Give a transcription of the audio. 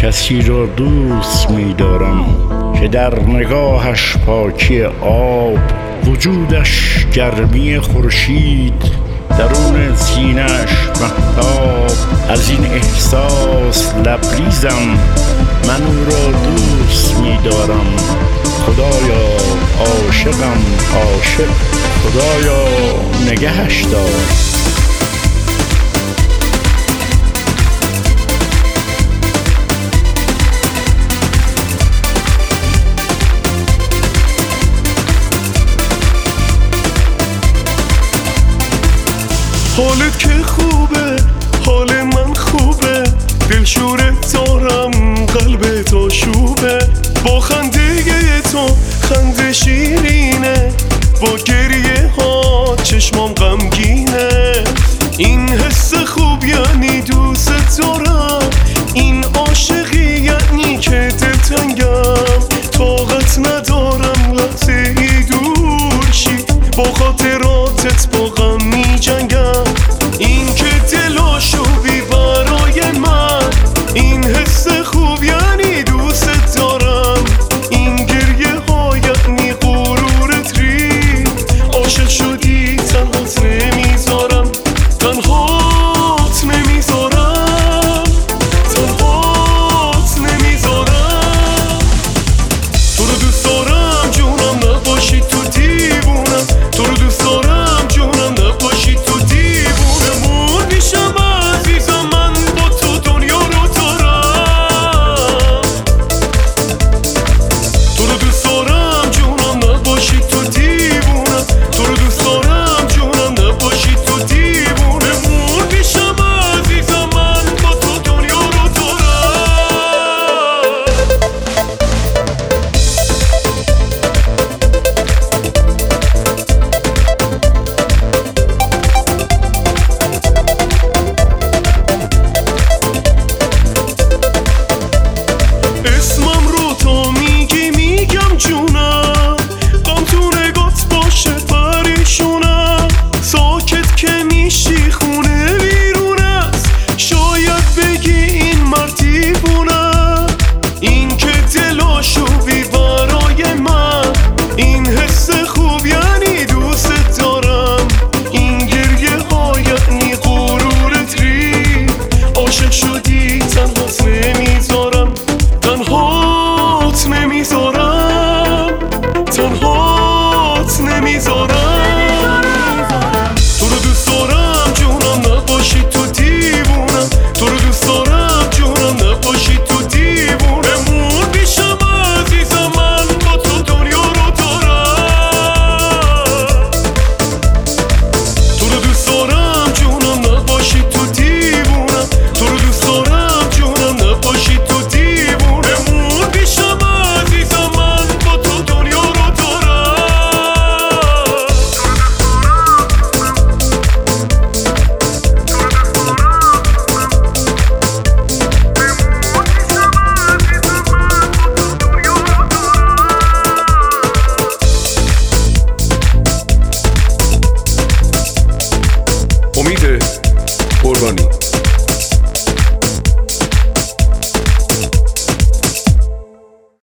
کسی را دوست می‌دارم که در نگاهش پاکی آب، وجودش گرمی خورشید، درون سینه‌اش مهتاب. از این احساس لبریزم، من او را دوست می‌دارم. خدایا عاشقم، عاشق، خدایا نگهش دار. حالت که خوبه، حال من خوبه، دلشورت دارم، قلبت آشوبه. با خنده تو خنده شیرینه، با گریه ها چشمام غمگینه. این حس خوب یعنی دوست دارم، این عاشقی یعنی که دلتنگم. طاقت ندارم لحظه‌ای دور شی، با خاطراتت با غم می جنگم. این که